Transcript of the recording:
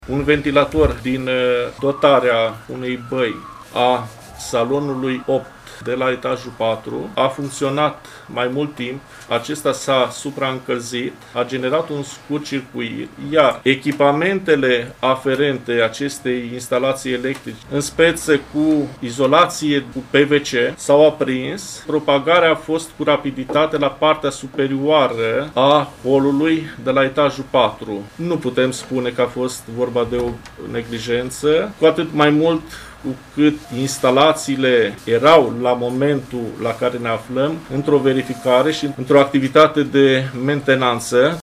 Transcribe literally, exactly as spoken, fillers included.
Un ventilator din dotarea unei băi a salonului opt de la etajul patru a funcționat mai mult timp, acesta s-a supraîncălzit, a generat un scurt-circuit, iar echipamentele aferente acestei instalații electrice, în speță cu izolație cu P V C, s-au aprins. Propagarea a fost cu rapiditate la partea superioară a holului de la etajul patru. Nu putem spune că a fost vorba de o neglijență, cu atât mai mult cu cât instalațiile erau la momentul la care ne aflăm într-o verificare și într-o activitate de mentenanță.